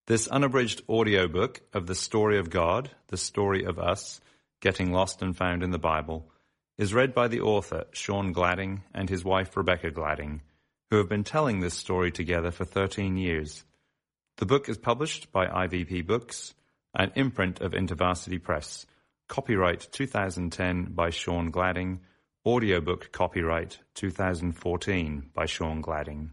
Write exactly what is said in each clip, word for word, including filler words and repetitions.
This unabridged audiobook of the story of God, the story of us, getting lost and found in the Bible, is read by the author, Sean Gladding, and his wife, Rebecca Gladding, who have been telling this story together for thirteen years. The book is published by I V P Books, an imprint of InterVarsity Press. Copyright two thousand ten by Sean Gladding. Audiobook copyright two thousand fourteen by Sean Gladding.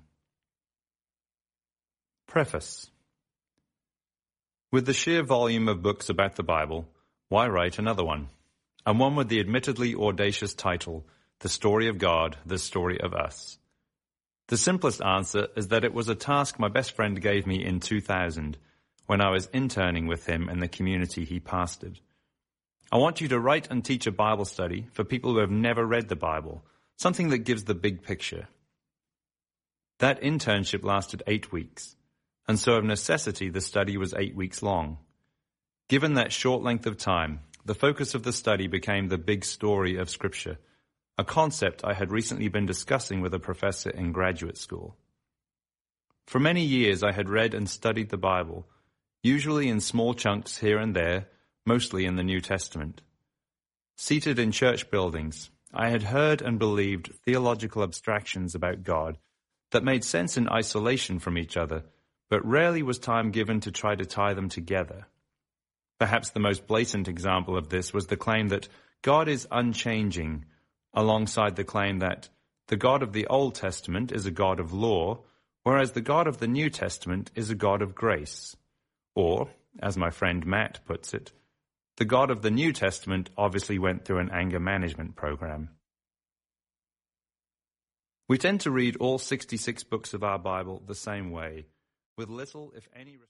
Preface. With the sheer volume of books about the Bible, why write another one? And one with the admittedly audacious title, The Story of God, the Story of Us. The simplest answer is that it was a task my best friend gave me in two thousand, when I was interning with him in the community he pastored. I want you to write and teach a Bible study for people who have never read the Bible, something that gives the big picture. That internship lasted eight weeks. And so of necessity the study was eight weeks long. Given that short length of time, the focus of the study became the big story of Scripture, a concept I had recently been discussing with a professor in graduate school. For many years I had read and studied the Bible, usually in small chunks here and there, mostly in the New Testament. Seated in church buildings, I had heard and believed theological abstractions about God that made sense in isolation from each other, but rarely was time given to try to tie them together. Perhaps the most blatant example of this was the claim that God is unchanging, alongside the claim that the God of the Old Testament is a God of law, whereas the God of the New Testament is a God of grace. Or, as my friend Matt puts it, the God of the New Testament obviously went through an anger management program. We tend to read all sixty-six books of our Bible the same way, with little, if any